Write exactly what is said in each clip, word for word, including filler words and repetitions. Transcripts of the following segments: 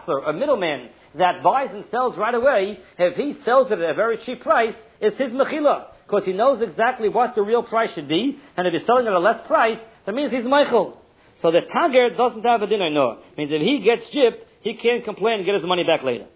Yachzer, a middleman that buys and sells right away, if he sells it at a very cheap price, it's his mechila, because he knows exactly what the real price should be, and if he's selling at a less price, that means he's meichel. So the Tager doesn't have a dinner, no. It means if he gets gypped, he can't complain and get his money back later.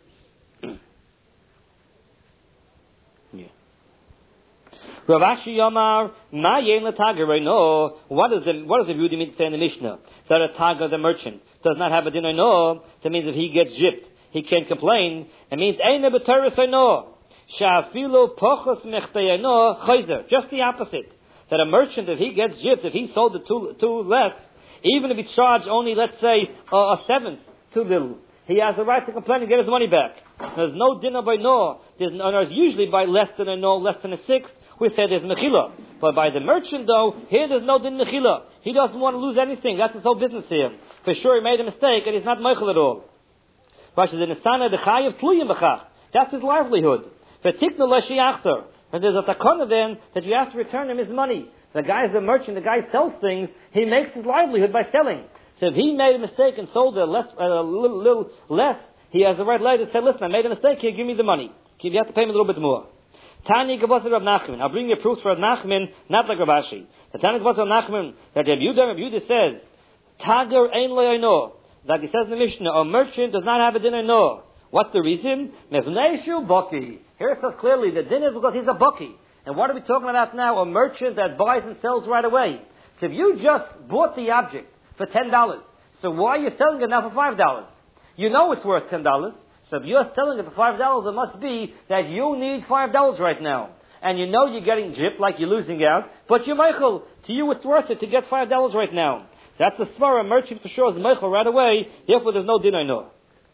Rav Ashi Yomar, Ma Yen LaTager, no. What does the what does the view mean to say in the Mishnah? That a Tager, the merchant, does not have a dinner, no. That means if he gets gypped, he can't complain. It means Ein B'Torah no. Sha'afilu Pochos Mechtei no Chayzer. Just the opposite. That a merchant, if he gets gypped, if he sold it too too less, even if he charged only, let's say, uh, a seventh too little, he has the right to complain and get his money back. There's no dinner by no. There's, no, there's usually by less than a no, less than a sixth. We say there's mechila. But by the merchant, though, here there's no din mechila. He doesn't want to lose anything. That's his whole business here. For sure, he made a mistake, and he's not meichel at all. Rashi says, in the sana the chayav tluyim b'chach. That's his livelihood. V'tiknu l'shi achzer. And there's a takana then that you have to return him his money. The guy's a merchant. The guy sells things. He makes his livelihood by selling. So if he made a mistake and sold a less, a little, little less, he has the right later to say, listen, I made a mistake here. Give me the money. You have to pay me a little bit more. Tani Gavasa Rav Nachman. I'll bring you proofs for Rav Nachman, not like Rav Ashi. The Tani Gavasa Rav Nachman, that Rav Yehuda, Rav Yehuda says, Tager ein lo. Like he says in the Mishnah, a merchant does not have a dinner no. What's the reason? Mevneishu baki. Here it says clearly, the dinner is because he's a baki. And what are we talking about now? A merchant that buys and sells right away. So if you just bought the object for ten dollars, so why are you selling it now for five dollars? You know it's worth ten dollars. So if you're selling it for five dollars, it must be that you need five dollars right now. And you know you're getting gypped, like you're losing out, but you're meichel. To you it's worth it to get five dollars right now. That's the svara. A merchant for sure is meichel right away, therefore there's no dinner no.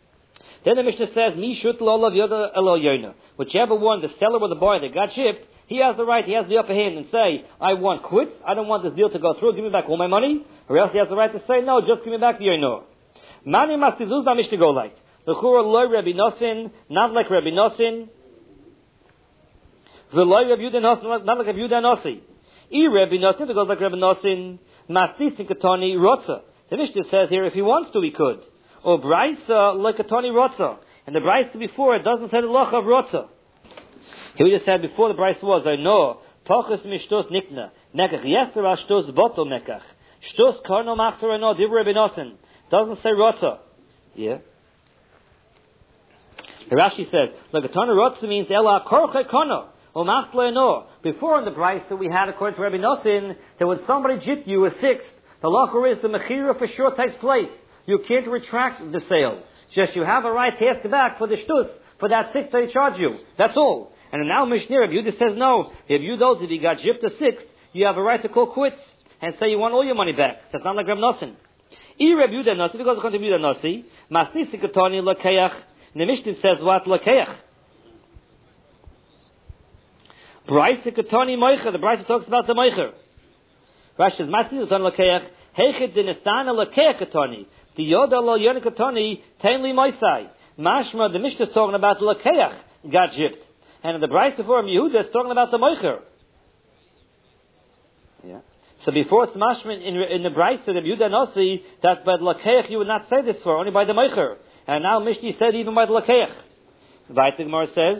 Then the Mishnah says, Mi shut lolav yoda elo yoina. Whichever one, the seller or the buyer that got gypped, he has the right, he has the upper hand and say, I want quits, I don't want this deal to go through, give me back all my money, or else he has the right to say, no, just give me back the yoino. Mani mastizuz na Mishnah go like. The Chura loy Rabbi Nosin, not like Rabbi Nosin. V'loy Rabbi Yehuda Nosin, not like Rabbi Yehuda Nosi. I Rabbi Nosin, it goes like Rabbi Nosin. Mastis Katoni Rotza. The Mishnah says here, if he wants to, he could. Or Braisa like Katoni Rotza. And the Braisa before, it doesn't say the loch of Rotza. He just said before the Braisa was, I know, Pachas mishtos nikna, nekach yeser ashtos boto nekach. Shtos karno machzer I know, div Rabbi Nosin. Doesn't say Rotza. Yeah. The Rashi says, "Look, Katana Rotza means Ela Korche Kono or Machle No." Before in the Brisa we had, according to Rabbi Nosin, that when somebody gypped you a sixth, the lacher is the mechira for sure takes place. You can't retract the sale. Just you have a right to ask back for the shtus for that sixth they charge you. That's all. And now Mishnah Rabbi Yehuda says no. If you don't, if you got gypped a sixth, you have a right to call quits and say you want all your money back. That's not like Rabbi Nosin. I Rabbi Yehuda Nosi, because according to Rabbi Yehuda Nosi, Masnisi Katani Lakeach. And the Mishnah says what? Lakeach. Braisa Katani Moicher. The Braisa talks about the Moicher. Rashi says, Masnisi Katani Lakeach. Heichet dinastana Lakeach Katani. The Yoda Lo Yona Katani Tainli Moisai. Mashma, the Mishnah is talking about Lakeach got gypped. And in the Braisa for Yehuda is talking about the Moicher. Yeah. So before it's mashma in, in the Braisa, the Yehuda Nosi, that by the Lakeach you would not say this for, only by the Moicher. And now Mishnah said even by the Lakeach. Vayt the Gemara says,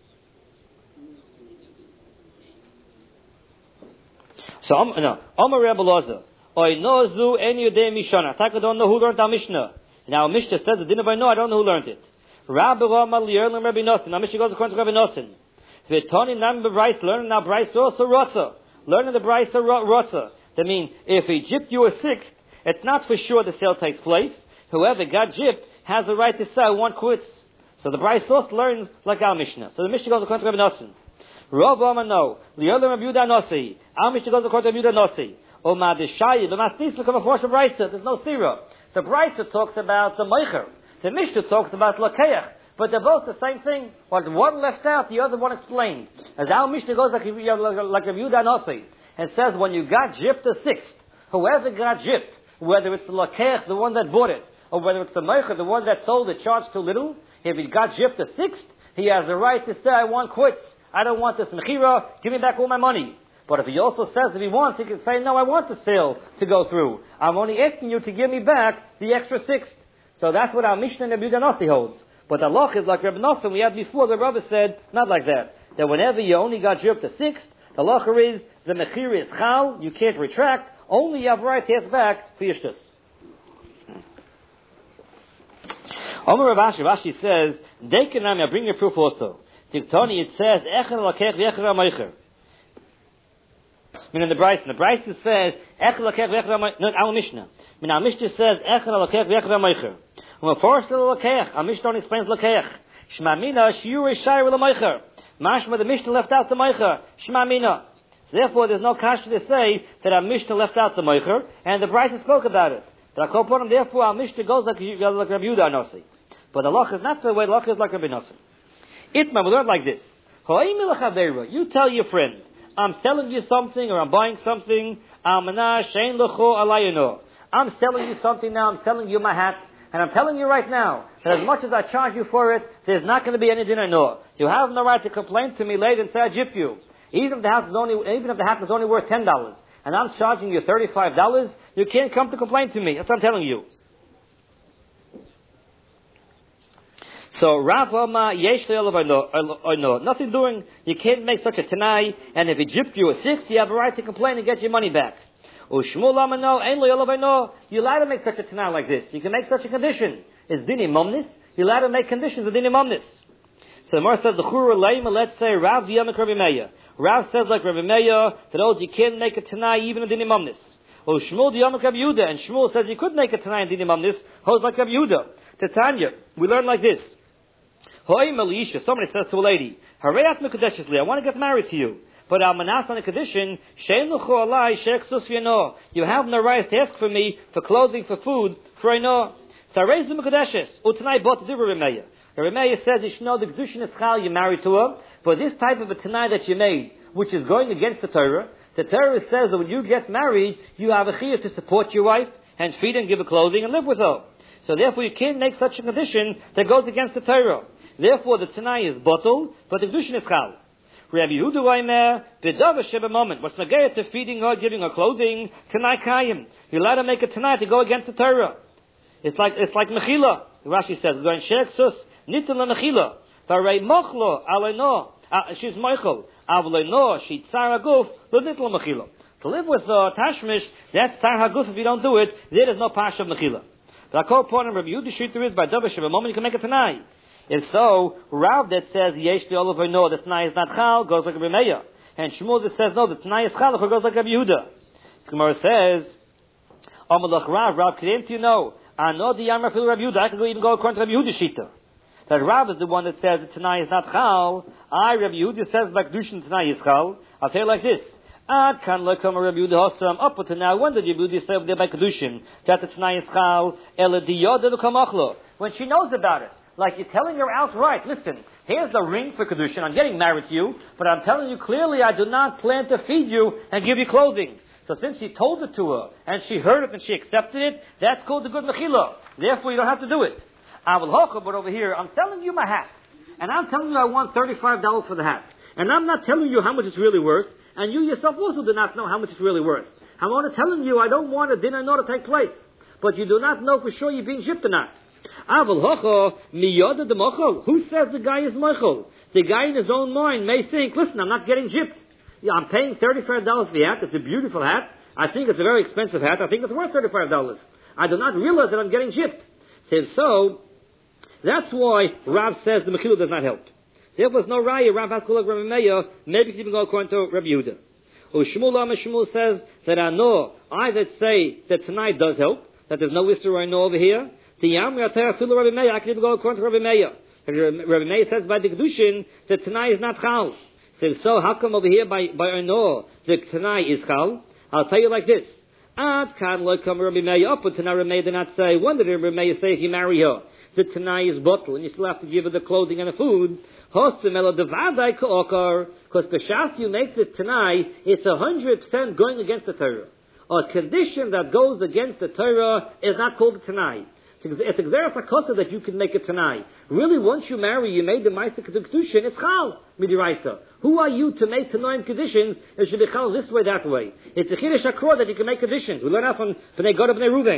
so, um, no, Omar Rebbe Loza, Oy nozu en yudei mishana. I don't know who learned our Mishnah. Now Mishnah says the dinner by no, I don't know who learned it. Rabbi Rama Lierlim Rabbi Nosin. Now Mishnah goes according to Rabbi Nosin. V'toni nam b'Brais, learning now Brais also Rotza. Learning the Brais Rotza. That means, if he gypped you a sixth, it's not for sure the sale takes place. Whoever got gypped has the right to say, I want quits. So the Brais also learns like our Mishnah. So the Mishnah goes according to Rabbi Nosin. Rav Rama no. Lierlim Rabbi Yehuda Nosi. Our Mishnah goes according to Rabbi Yehuda Nosi. O Madishayi, the Masnisa come before Braisa. There's no stira. The Braisa talks about the Moicher. The Mishnah talks about Lakeach. But they're both the same thing. What one left out, the other one explained. As our Mishnah goes like, like, like Rabbi Yehuda Nosi, and says when you got gypped a sixth, whoever got gypped, whether it's the Lakeach, the one that bought it, or whether it's the Moicher, the one that sold it, charged too little, if he got gypped a sixth, he has the right to say, I want quits. I don't want this mechira. Give me back all my money. But if he also says if he wants, he can say, no, I want the sale to go through. I'm only asking you to give me back the extra sixth. So that's what our Mishnah and Rabbi Yehuda Nasi holds. But the halacha is like Rabbi Nosson we had before. The Rabbi said not like that. That whenever you only got dripped a sixth, the halacha is the mechir is chal. You can't retract. Only you have right to ask back for your shtus. Omer Rav Ashi, Rashi says, Dekanami, I bring your proof also. Tiktoni, it says, Echer lakech v'echer ha'moicher. Meaning the Bryson. The Bryson says, Echer lakech v'echer ha'moicher. No, our Mishnah. Meaning our Mishnah says, Echer lakech v'echer ha'moicher. When first the lakech, our Mishnah explains lakech. Shema mina, shiur shayr l'moicher. Mashma, the Mishnah left out the moicher. Shema mina. So therefore, there's no kasha to say that our Mishnah left out the moicher, and the Bryson spoke about it. But I call therefore, our Mishnah goes like, like Rabbi Yehuda Nasi. But the halacha is not the way the halacha is like Rabbi Nosson. Itma, we learn like this. You tell your friend, I'm selling you something or I'm buying something. I'm selling you something now, I'm selling you my hat. And I'm telling you right now that as much as I charge you for it, there's not going to be any dinner no. You have no right to complain to me later and say I gypped you. Even if the hat is only, even if the hat is only worth ten dollars and I'm charging you thirty-five dollars, you can't come to complain to me. That's what I'm telling you. So Rav Oma yesh no, nothing doing. You can't make such a tanai, and if he gypped you a six, you have a right to complain and get your money back. Ushmul amano ein lo yolav no. You're allowed to make such a tanai like this. You can make such a condition. It's dini momnis. You're allowed to make conditions of dini momnis. So the Gemara says the chura leima. Let's say Rav Yamak Rabbi Meir. Rav says like Rabbi Meir that oh you can't make a tanai even in dini momnis. Ushmul Yamak Rabbi Yehuda, and Shmuel says you could make a tanai in dini momnis. Holds like Rabbi Yehuda. Tanya, we learn like this. Somebody says to a lady, I want to get married to you. But I'm manas on a condition, you have no right to ask for me for clothing, for food, for I know. So I raise the Mekadeshes. Utanai bought the Rabbi Meir. Rabbi Meir says you should know the Kedushin is chal, you're married to her. But this type of a Tanai that you made, which is going against the Torah, the Torah says that when you get married, you have a chiyuv to support your wife, and feed and give her clothing, and live with her. So therefore you can't make such a condition that goes against the Torah. Therefore, the Tanai is bottle, but the Kedushin is chal. Rabbi Yehuda Reimer, B'davar sheba moment. What's negayah to feeding her, giving her clothing? Tanai kayim. You're allowed to make a Tanai to go against the Torah. It's like it's like mechila. Rashi says, "Going shereksus nitin la mechila." Varei mochlo aleno. She's mochel. Avleno she tzar haguf lo nitin la mechila. To live with the tashmish, that's tzar haguf. If you don't do it, there is no pash of mechila. But I call upon him, Rabbi Yehuda Shita is by Davar sheba moment. You can make a Tanai. If so, Rav that says yesh the oliver no, the Tanai is not chal, goes like Rabbi Meir, and Shmuel that says no, the Tanai is chal, goes like Rabbi Yehuda. The Gemara says, Amalach Rav, Rav claims you know, I know the Yamar Fil Rabbi Yehuda. I can go even go according to Rabbi Yehuda Shita. That Rav is the one that says the Tanai is not chal. I Rabbi Yehuda says like Kedushin Tanai is chal. I'll tell you like this. Ad kan lekam Rabbi Yehuda Hosam up to now. When did Rabbi Yehuda say there by Kedushin that the Tanai is chal? Ela diyoda l'kamachlo. When she knows about it. Like you're telling her outright, listen, here's the ring for Kedushin, I'm getting married to you, but I'm telling you clearly I do not plan to feed you and give you clothing. So since she told it to her, and she heard it and she accepted it, that's called the good mechila. Therefore you don't have to do it. I will hocha, but over here, I'm selling you my hat. And I'm telling you I want thirty-five dollars for the hat. And I'm not telling you how much it's really worth, and you yourself also do not know how much it's really worth. I'm only telling you I don't want a dinner nor to take place. But you do not know for sure you're being shipped or not. Who says the guy is mochel? The guy in his own mind may think, listen, I'm not getting gypped. Yeah, I'm paying thirty-five dollars for the hat. It's a beautiful hat. I think it's a very expensive hat. I think it's worth thirty-five dollars. I do not realize that I'm getting gypped. So, so that's why Rav says the mechila does not help. So if there's no raya, Rav has to look Rabbi Meir, maybe you can even go according to Rabbi Yehuda. Shmuel Shmuel says that I know, I that say that tonight does help, that there's no issue I know over here. The Yam Rather Filu Rabbi Meir, I can even go according to Rabbi Meir. Rabbi Meir says by the Kedushin that Tanai is not chal. So, so how come over here by by Ono the Tanai is chal? I'll tell you like this. Ad kan lo come Rabbi Meir up, but Tanai Rabbi Meir did not say. When did Rabbi Meir say if you marry her, the Tanai is bottle and you still have to give her the clothing and the food? Hostem ela devadai ka'okar, because b'shas you make the Tanai, it's a hundred percent going against the Torah. A condition that goes against the Torah is not called a Tanai. It's a gzeras hakosa that you can make a Tanai. Really, once you marry, you made the Ma'aser Kedushin, it's chal, midiraisa. Who are you to make Tanoim conditions? It should be chal this way, that way. It's a Chiddush HaKror that you can make conditions. We learn out from Bnei Gad Bnei Ruvain.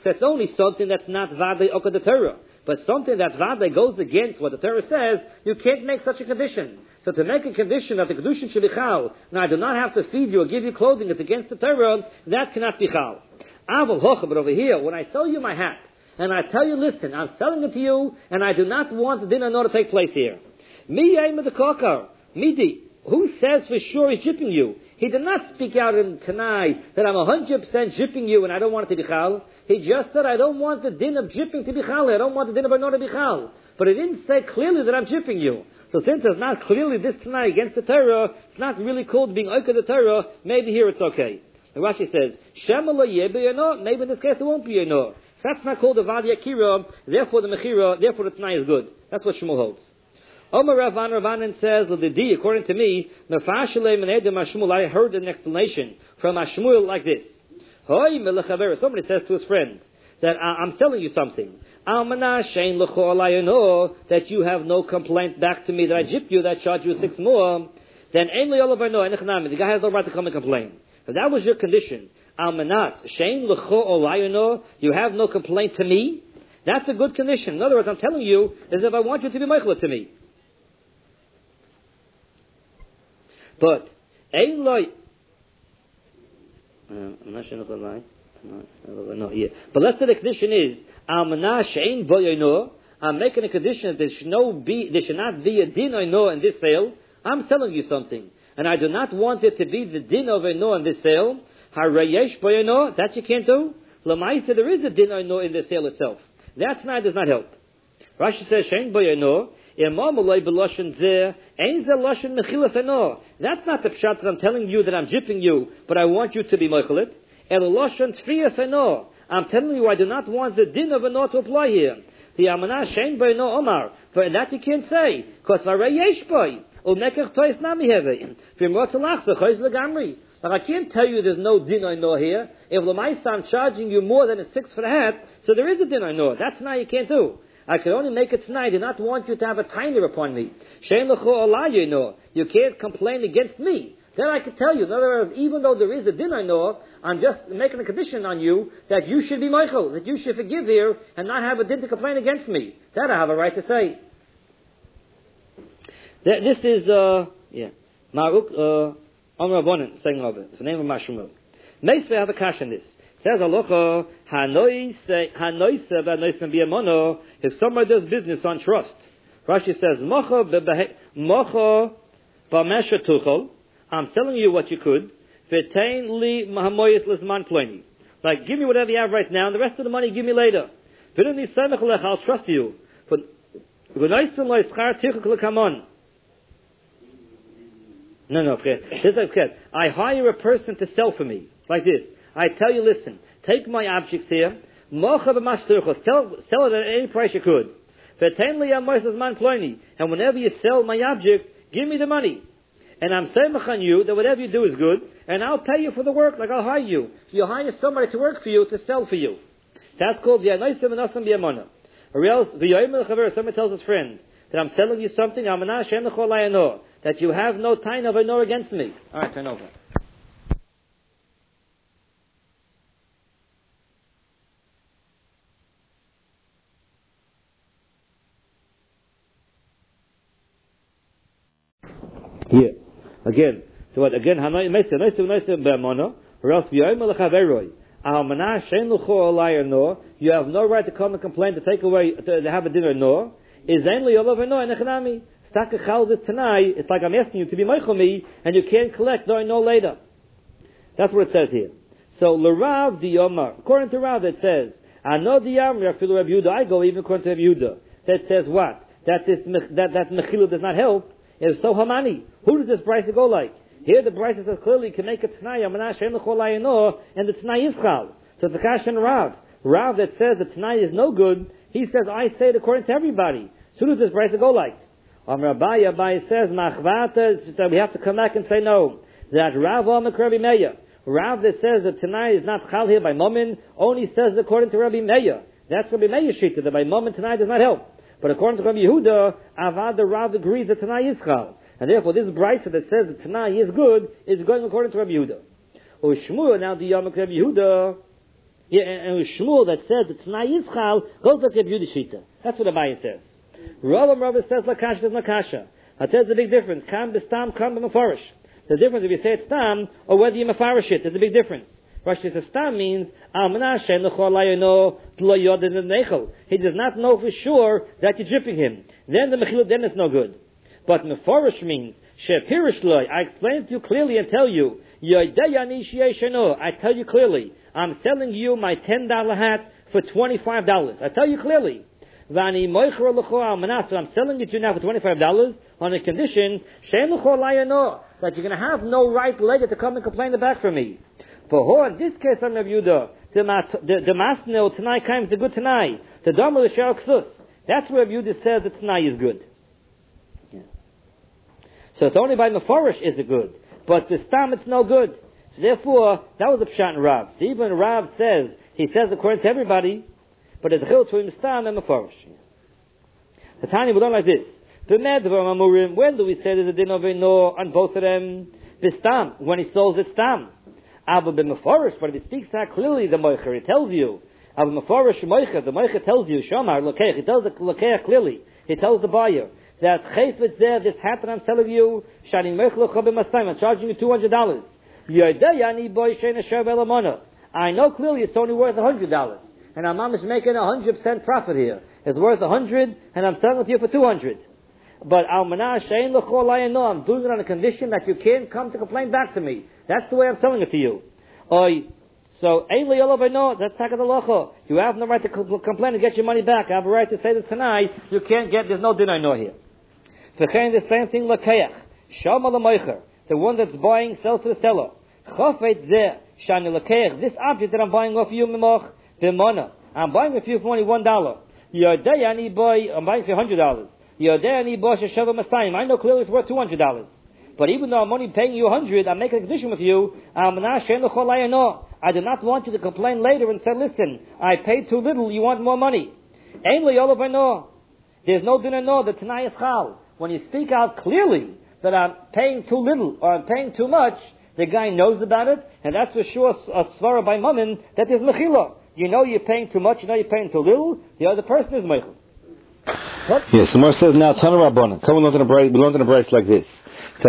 So it's only something that's not Vadei Oka the Torah. But something that Vadei goes against what the Torah says, you can't make such a condition. So to make a condition that the Kedushin should be Chal, now I do not have to feed you or give you clothing, it's against the Torah, that cannot be Chal. Aval Hocha, but over here, when I sell you my hat, and I tell you, listen, I'm selling it to you, and I do not want the dinner nor to take place here. Mi Yema the Kokar, Midi, who says for sure he's jipping you? He did not speak out in Tanai that I'm a hundred percent jipping you and I don't want it to be Chal. He just said, I don't want the din of jipping to be Chal. I don't want the din of Arno to be Chal. But he didn't say clearly that I'm jipping you. So since it's not clearly this Tanai against the Torah, it's not really called being Oika the Torah, maybe here it's okay. And Rashi says, Shemala Yebe Arno, maybe in this case it won't be Arno. So that's not called the Vadi Akira, therefore the Mechira, therefore the Tanai is good. That's what Shmuel holds. Omer Ravan Ravanan says, according to me, I heard an explanation from Ashmuel like this. Somebody says to his friend that I'm telling you something. That you have no complaint back to me that I gypped you, that I charged you six more. Then the guy has no right to come and complain. If that was your condition, you have no complaint to me, that's a good condition. In other words, I'm telling you as if I want you to be meichel to me. But ein loy. I'm not sure if I lie. No, yeah. But let's say the condition is almanah shein boyino. I'm making a condition that there should no be, there should not be a din oino in this sale. I'm selling you something, and I do not want it to be the din of oino in this sale. Harayesh boyino. That you can't do. Lamaisa, there is a din oino in the sale itself. That's not does not help. Rashi says shein boyino. That's not the pshat that I'm telling you that I'm jipping you, but I want you to be moichelit. I'm telling you I do not want the din of a no to apply here. The amana shein by no omar. For that you can't say. Because yesh boy. Like I can't tell you there's no din I know here. If Lamaisa I'm charging you more than a six for the hat, so there is a din I know. That's now you can't do. I can only make it tonight. I do not want you to have a tainer upon me. You can't complain against me. Then I can tell you. In other words, even though there is a din I know, I'm just making a condition on you that you should be Michael, that you should forgive here and not have a din to complain against me. That I have a right to say. This is, uh, yeah, Maruk, uh, Amr Abonin saying of it. It's the name of Mashmul. Meisvei have a cash in this. Says Alocha, Hanoise Banoisem Biamono, if somebody does business on trust. Rashi says, Mocha Bamesha Tuchel, I'm telling you what you could, Vetain li Mahamoyis Lisman Pliny. Like, give me whatever you have right now, and the rest of the money give me later. I'll trust you. But No, no, okay. This is okay. I hire a person to sell for me, like this. I tell you, listen, take my objects here, sell, sell it at any price you could. And whenever you sell my object, give me the money. And I'm saying on you that whatever you do is good, and I'll pay you for the work, like I'll hire you. You hire somebody to work for you, to sell for you. That's called the Anoisim and Asam B'Yamona. Or else, somebody tells his friend that I'm selling you something, that you have no time of nor against me. Alright, turn over. Here, again, so what, again, Hanoi Mesa, Noisa, Noisa, Be'amono, or else, V'yoyim Lechaveroi, Al-Manah, Shein Lucho Olai no, you have no right to come and complain, to take away, to, to have a dinner no, is only Olav no, and Echanami, Staka Chaldet Tanai, it's like I'm asking you to be Meichel me, and you can't collect no, no later. That's what it says here. So, L'Rav Diyomar, according to Rav, it says, Ano Diyam, Rafilu Rab Yehuda, I go even according to Rab Yehuda, that says what? That this, that, that Mechilu does not help. Is so Hamani. Who does this Brisa go like? Here the Brisa says clearly can make a Tanai, and the Tanai is Chal. So it's a Kash and Rav. Rav that says the Tanai is no good, he says, I say it according to everybody. So who does this Brisa go like? Um, Rabbi Abai says, Machvata, so we have to come back and say no. That Rav Omek Rabbi Meir. Rav that says that Tanai is not Chal here by Momin, only says it according to Rabbi Meir. That's Rabbi Meir's Shita, that by Momin Tanai does not help. But according to Rabbi Yehuda, Avad the Rav agrees that Tanai is Chal. And therefore this Brisa that says that Tanai is good is going according to Rabbi Yehuda. Or Shmuel, now the Yamak Rabbi Yehuda, Yeah, and with Shmuel that says the Tanai Yischal goes like a beauty shita. That's what Abaye says. Rava Rava says Lakasha says Lakasha. I tell you the big difference. Kam b'stam, kam b'mafarish. The difference if you say it's stam or whether you mafarish it. There's a big difference. Rashi says stam means Al Menashe l'chol layono lo yodin nechel. He does not know for sure that you're dripping him. Then the mechilah then it's no good. But mafarish means shepirish loy. I explain to you clearly and tell you. I tell you clearly, I'm selling you my ten dollar hat for twenty-five dollars. I tell you clearly. I'm selling it to you now for twenty-five dollars on a condition that you're going to have no right later to come and complain back from me. For in this case, I'm Rav Yehuda, the masnil tonight comes the good tonight. The damar l'shar ksus. That's where Rav Yehuda says that tonight is good. Yeah. So it's only by meforish is it good. But the stam, it's no good. So therefore, that was the pshat in Rav. So even Rav says, he says according to everybody, but it's a chil between stam and meforish. The Tanya we don't like this. When do we say there's a din of no on both of them? The stam, when he sells it stam. Abba b'meforish, but if it speaks out clearly, the moicher, it tells you. Abba b'meforish moicher, the moicher tells you, Shamar, lokeach, he tells the lokeach clearly. He tells the buyer. That chayfetz there, this hat that I'm selling you, shani mechlo chobim mastayim, I'm charging you two hundred dollars. I know clearly it's only worth a hundred dollars, and I'm not making a hundred percent profit here. It's worth a hundred, and I'm selling it to you for two hundred. But al manah shein l'chol no, I'm doing it on a condition that you can't come to complain back to me. That's the way I'm selling it to you. Oy. So, ein li yolav no, that's takat halacha. You have no right to complain and get your money back. I have a right to say that tonight you can't get. There's no din I know here. The same thing, lakeach, shama l'moicher, the one that's buying sells to the seller. Chafet zeh shani lakeach, this object that I'm buying off you, mimoch b'mona. I'm buying it for you for only one dollar. Yodei ani boy, I'm buying it for hundred dollars. Yodei ani boy sheshava masayim. I know clearly it's worth two hundred dollars. But even though I'm only paying you a hundred, I'm making a condition with you. I do not want you to complain later and say, listen, I paid too little, you want more money. Ein li yolav no. There's no din no, the Tanai is chal. When you speak out clearly that I'm paying too little or I'm paying too much, the guy knows about it, and that's for sure a svara by mammon that is mechila. You know you're paying too much, you know you're paying too little, the other person is mechil. Yes, the Gemara says now, Tana Rabbanan, come we learn in a brace like this. That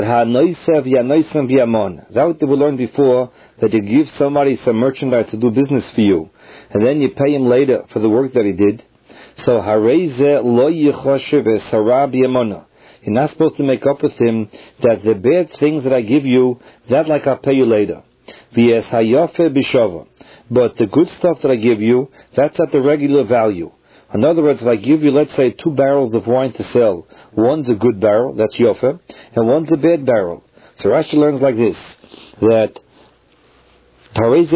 what we learned before, that you give somebody some merchandise to do business for you, and then you pay him later for the work that he did. So hareze lo yichoshev es hara b'yamona. You're not supposed to make up with him that the bad things that I give you, that like I'll pay you later. V'es hayofe b'shova. But the good stuff that I give you, that's at the regular value. In other words, if I give you, let's say, two barrels of wine to sell, one's a good barrel, that's yofe, and one's a bad barrel. So Rashi learns like this, that in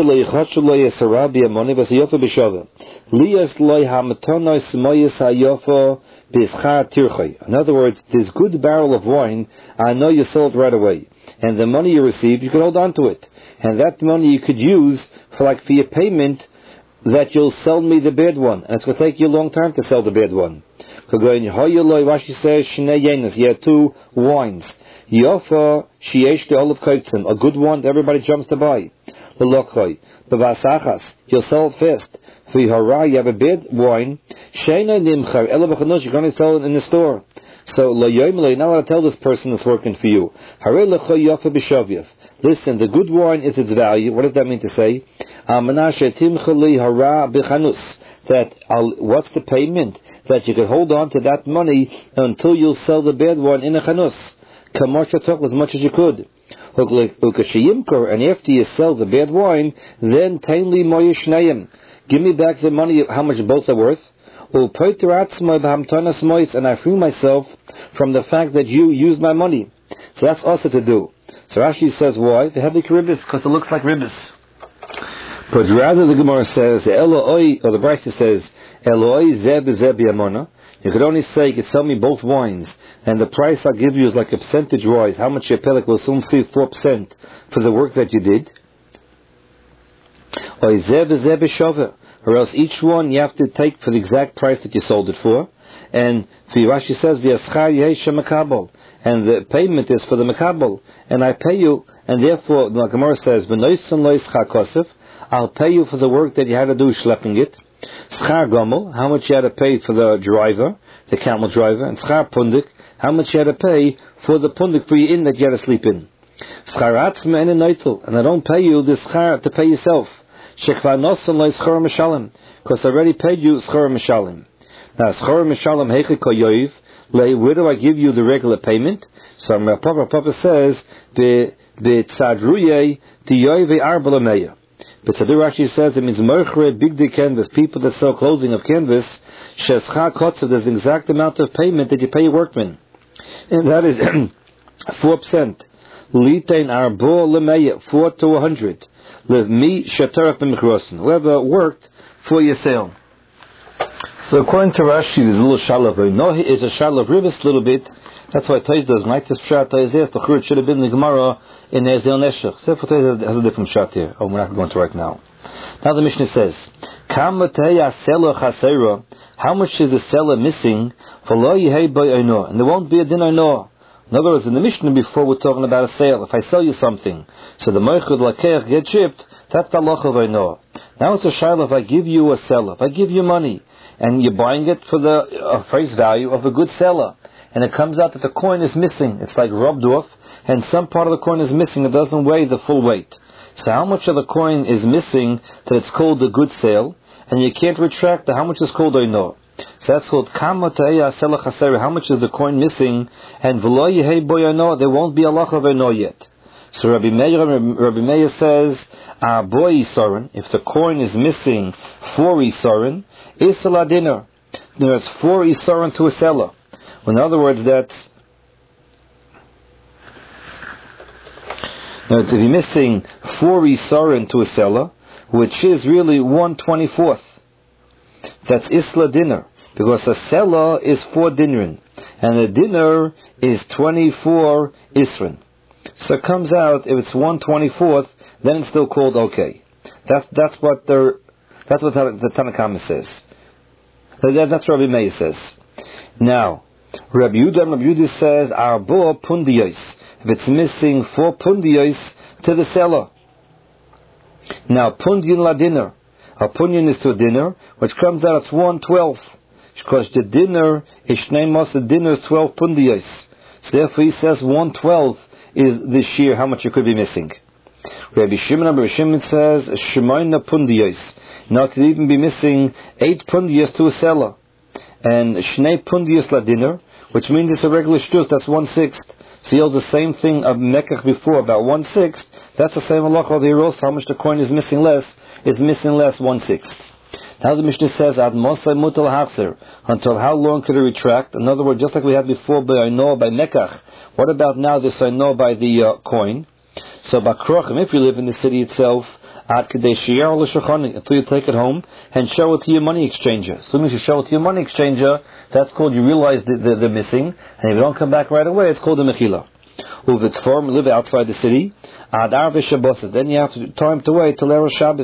other words, this good barrel of wine, I know you sold right away. And the money you received, you can hold on to it. And that money you could use for like for your payment that you'll sell me the bad one. And it's going to take you a long time to sell the bad one. Rashi says, you have two wines. Yofa, sheyesh the olive kaitzim, a good one that everybody jumps to buy. L'lochoi, b'vasachas, you'll sell it fast. V'hara, you have a bad wine. Sheina nimchar, ela b'chanush, you're going to sell it in the store. So, l'yoyim lo, you're not allowed to tell this person that's working for you. Hare l'choi yofa b'shavyev. Listen, the good wine is its value. What does that mean to say? That I'll, what's the payment? That you can hold on to that money until you'll sell the bad one in a chanus. As much as you could. And after you sell the bad wine, then give me back the money, how much both are worth. And I free myself from the fact that you used my money. So that's also to do. So Rashi says, why? The heavy ribbis, because it looks like ribbis. But rather the Gemara says, Eloi, or the Brisa says, Eloi zeb zeb yamona. You could only say, you could sell me both wines, and the price I'll give you is like a percentage wise. How much your pellet will soon see four percent for the work that you did. Or zeb zeb shove. Or else each one you have to take for the exact price that you sold it for. And Rashi says, V'yaschar yehesh makabel. And the payment is for the makabel. And I pay you, and therefore, the Gemara says, V'noisen lo yischar kosef. I'll pay you for the work that you had to do schlepping it. Schar gomel, how much you had to pay for the driver, the camel driver, and schar pundik, how much you had to pay for the pundik for your inn that you had to sleep in. Schar atzma and a noitel, and I don't pay you the schar to pay yourself. Shekvar nosan lo schar mishalim, because I already paid you schar mishalim. Now schar mishalim heiche koyoiv, where do I give you the regular payment? So Papa Papa says the the tzadruye tiyoive arbalameya. But Tzadur actually says it means merchere big day canvas, people that sell clothing of canvas. Shescha kotzev, there's the exact amount of payment that you pay your workmen, and that is four percent. Litain arbo lemeya, four to a hundred. Live me shatarach b'michrosin. Whoever worked for your sale. So according to Rashi, there's a little shalav. No, it's a shalav ribis a little bit. That's why Tais does like this pshat. Tais yes, the church should have been the Gemara in Ezel Neshech. Sefer Tais has a different pshat here. Oh, we're not going to right now. Now the Mishnah says, "Kam mataya selah chasera." How much is the seller missing? V'lo yihei by oino, and there won't be a din oino. In other words, in the Mishnah before we're talking about a sale. If I sell you something, so the moichud lakeach gets shipped, that's the loch of oino. Now it's a shayla. If I give you a seller, if I give you money, and you're buying it for the uh, face value of a good seller, and it comes out that the coin is missing, it's like rubbed off, and some part of the coin is missing, it doesn't weigh the full weight. So how much of the coin is missing that it's called a good sale, and you can't retract the how much is called oino. So that's called kamataya selah chaser. How much is the coin missing? And v'lo yehei bo oino, there won't be a loch of oino yet. So Rabbi Meir, Rabbi Meir says, ah boy isorin, if the coin is missing four isorin, is a dinner. There's four isorin to a seller. In other words, that's now if you're missing four isorin to a seller, which is really one twenty fourth. That's isla dinner, because a seller is four dinrin, and a dinner is twenty four isrin. So it comes out if it's one twenty fourth, then it's still called okay. That's that's what the that's what the Tanna Kama says. That's what Rabbi Meir says. Now, Rabbi Yehuda, Rabbi Yehuda says arbo pundiyos. If it's missing four pundiyos to the seller. Now pundion la dinner. A pundion is to a dinner, which comes out it's one twelfth, because the dinner is shnei the dinner is twelve pundiyos. So therefore he says one twelfth is the shear how much you could be missing. Rabbi Shimon, Rabbi Shimon says shemayna pundiyos. Now it could even be missing eight pundiyos to a seller, and shnei pundiyos la dinner, which means it's a regular shtus. That's one sixth. So he holds the same thing of mekach before about one sixth. That's the same halacha of here also. How much the coin is missing less is missing less one sixth. Now the Mishnah says ad mosai mutal hachzer. Until how long could it retract? In other words, just like we had before by oino by mekach. What about now this oino by the uh, coin? So by krochim, if you live in the city itself, ad kadei shiyar l'shachani, until you take it home and show it to your money exchanger. As soon as you show it to your money exchanger, that's called you realize the, the, the missing, and if you don't come back right away, it's called a mechila. Uvitform, live outside the city, adar v'shabboset. Then you have to time to wait till Erev Shabbos,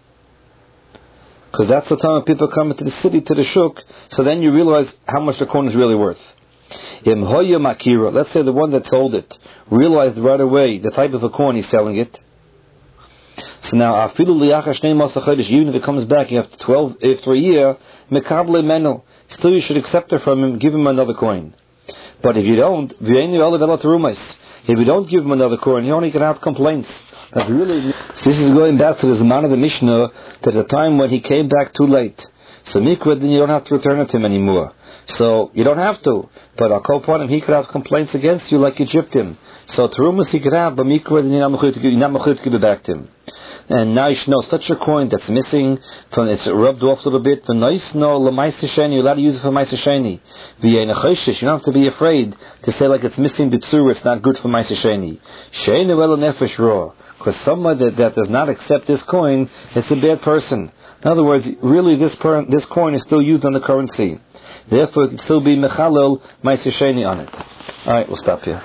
because that's the time when people come into the city to the shuk. So then you realize how much the coin is really worth. Im hoya makira. Let's say the one that sold it realized right away the type of a coin he's selling it. So now, afilu liyachash shnei masa chodesh, even if it comes back after twelve, after a year, mekable meno, still you should accept it from him, give him another coin. But if you don't, if you don't give him another coin, he only can have complaints. That's really. So this is going back to the Zaman of the Mishnah, to the time when he came back too late. So mikra, then you don't have to return it to him anymore. So you don't have to. But I'll call upon him, he could have complaints against you like you gypped him. So terumas he could have, but mikra, then you're not mechuyev to give it back to him. And now you should know such a coin that's missing, from it's rubbed off a little bit. The nice no lemaisa sheni, you're allowed to use it for maisa sheni. V'yein choshish, you don't have to be afraid to say like it's missing the tzur, it's not good for maisa sheni. Sheinu elo nefesh raw, because someone that, that does not accept this coin is a bad person. In other words, really this per, this coin is still used on the currency. Therefore, it can still be mechalel maisa sheni on it. All right, we'll stop here.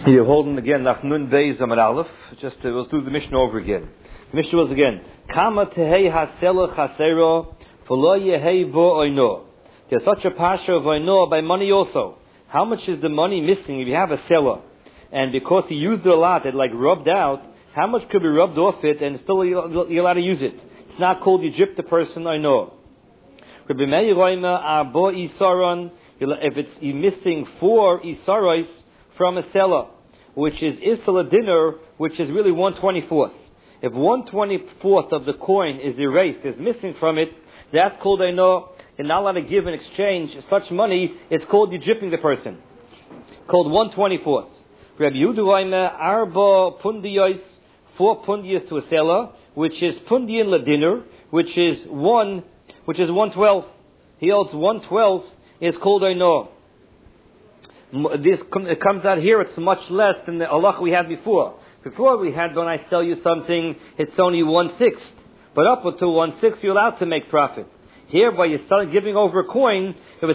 You're holding again Nach Nun Beis Amar Aleph. Just uh, we'll do the Mishnah over again. The Mishnah was again Kama Tehei Hasela Chasero V'lo Yehei Bo Oino. There's such a pasha of Oino by money also. How much is the money missing if you have a seller? And because he used it a lot, it like rubbed out, how much could be rubbed off it and still you're allowed to use it? It's not called Egypt the person Oino. Rabbi Meir Roima Arbo Isaron. If it's you're missing four Isaros from a seller, which is Isla dinner, which is really one twenty-fourth. If one twenty-fourth of the coin is erased, is missing from it, that's called, I know, you're not allowed to give in exchange such money, it's called Egypting the person. Called one twenty-fourth. Rabbi Yehuda Arba Pundiyos, four Pundiyos to a seller, which is Pundiyan Ladiner, which is one, which is one twelfth. He holds one twelfth, is called, I know. This it comes out here, it's much less than the halach we had before. Before we had, when I sell you something, it's only one-sixth. But up to one-sixth, you're allowed to make profit. Here, by you start giving over a coin, if